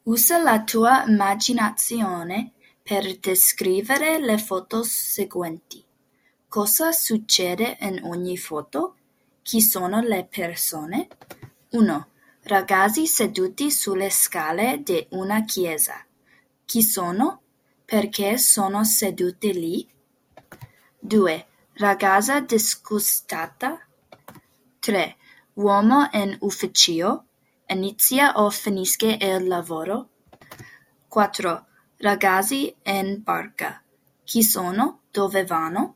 Usa la tua immaginazione per descrivere le foto seguenti. Cosa succede in ogni foto? Chi sono le persone? 1. Ragazzi seduti sulle scale di una chiesa. Chi sono? Perché sono seduti lì? 2. Ragazza disgustata. 3. Uomo in ufficio. Inizia o finisce il lavoro? 4. Ragazzi in barca. Chi sono? Dove vanno?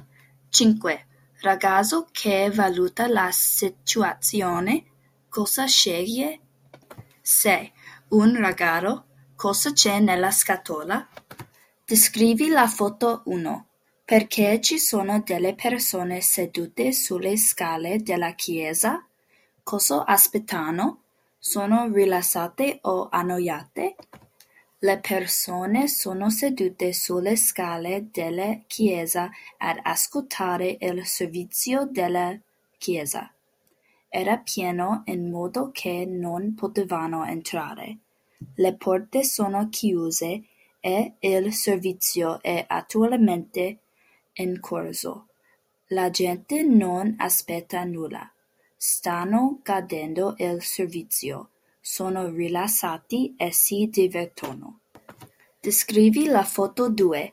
5. Ragazzo che valuta la situazione. Cosa sceglie? 6. Un regalo. Cosa c'è nella scatola? Descrivi la foto 1. Perché ci sono delle persone sedute sulle scale della chiesa? Cosa aspettano? Sono rilassate o annoiate? Le persone sono sedute sulle scale della chiesa ad ascoltare il servizio della chiesa. Era pieno in modo che non potevano entrare. Le porte sono chiuse e il servizio è attualmente in corso. La gente non aspetta nulla. Stanno godendo il servizio. Sono rilassati e si divertono. Descrivi la foto 2.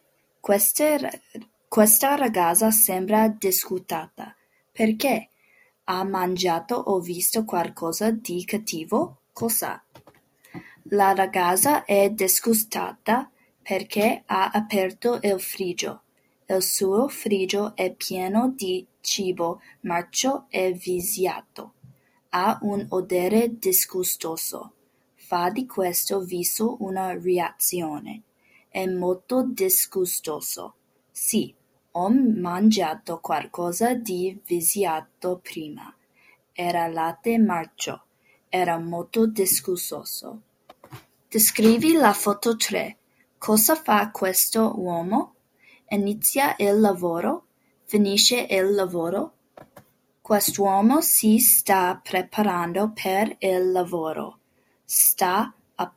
Questa ragazza sembra disgustata. Perché? Ha mangiato o visto qualcosa di cattivo? Cosa? La ragazza è disgustata perché ha aperto il frigo. Il suo frigo è pieno di cibo marcio e viziato. Ha un odore disgustoso. Fa di questo viso una reazione. È molto disgustoso. Sì, ho mangiato qualcosa di viziato prima. Era latte marcio. Era molto disgustoso. Descrivi la foto 3. Cosa fa questo uomo? Inizia il lavoro? Finisce il lavoro? Quest'uomo si sta preparando per il lavoro. Sta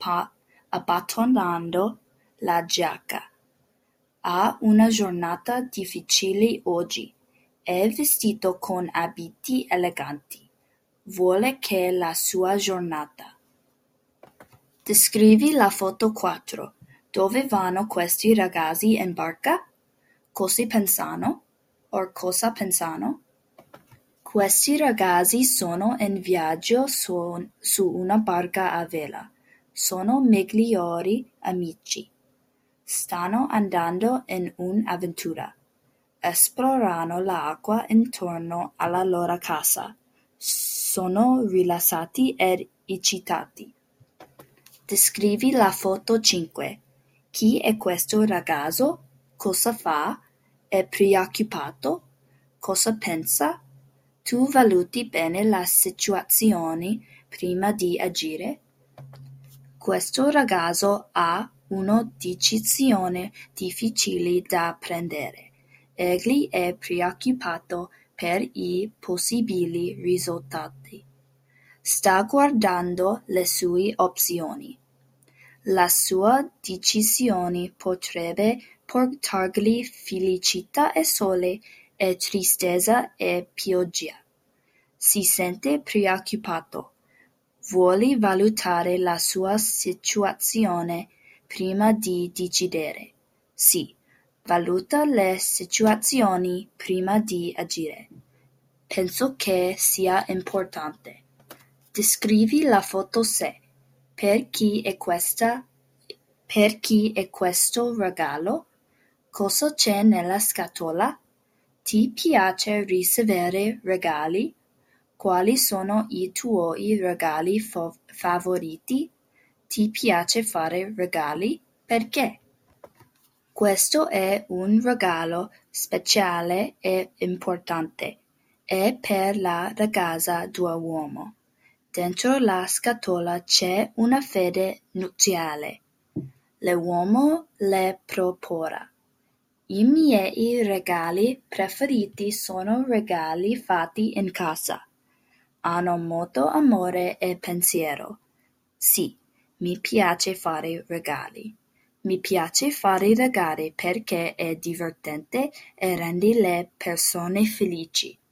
abbottonando la giacca. Ha una giornata difficile oggi. È vestito con abiti eleganti. Vuole che la sua giornata. Descrivi la foto 4. Dove vanno questi ragazzi in barca? Cosa pensano? O cosa pensano? Questi ragazzi sono in viaggio su una barca a vela. Sono migliori amici. Stanno andando in un'avventura. Esplorano l'acqua intorno alla loro casa. Sono rilassati ed eccitati. Descrivi la foto 5. Chi è questo ragazzo? Cosa fa? È preoccupato? Cosa pensa? Tu valuti bene la situazione prima di agire? Questo ragazzo ha una decisione difficile da prendere. Egli è preoccupato per i possibili risultati. Sta guardando le sue opzioni. La sua decisione potrebbe portargli felicità e sole e tristezza e pioggia. Si sente preoccupato. Vuole valutare la sua situazione prima di decidere. Sì, valuta le situazioni prima di agire. Penso che sia importante. Descrivi la foto 6. Per chi è questo regalo? Cosa c'è nella scatola? Ti piace ricevere regali? Quali sono i tuoi regali favoriti? Ti piace fare regali? Perché? Questo è un regalo speciale e importante. È per la ragazza d'uomo. Dentro la scatola c'è una fede nuziale. L'uomo le proporrà. I miei regali preferiti sono regali fatti in casa. Hanno molto amore e pensiero. Sì, Mi piace fare regali. Mi piace fare regali perché è divertente e rende le persone felici.